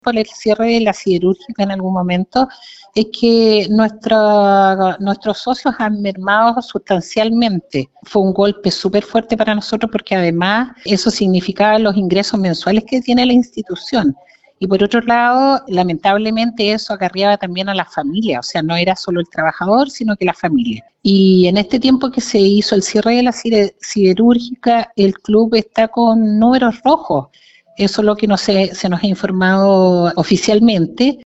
por el cierre de la siderúrgica en algún momento es que nuestros socios han mermado sustancialmente. Fue un golpe súper fuerte para nosotros porque además eso significaba los ingresos mensuales que tiene la institución. Y por otro lado, lamentablemente eso acarreaba también a la familia, o sea, no era solo el trabajador, sino que la familia. Y en este tiempo que se hizo el cierre de la siderúrgica, el club está con números rojos. Eso es lo que se nos ha informado oficialmente.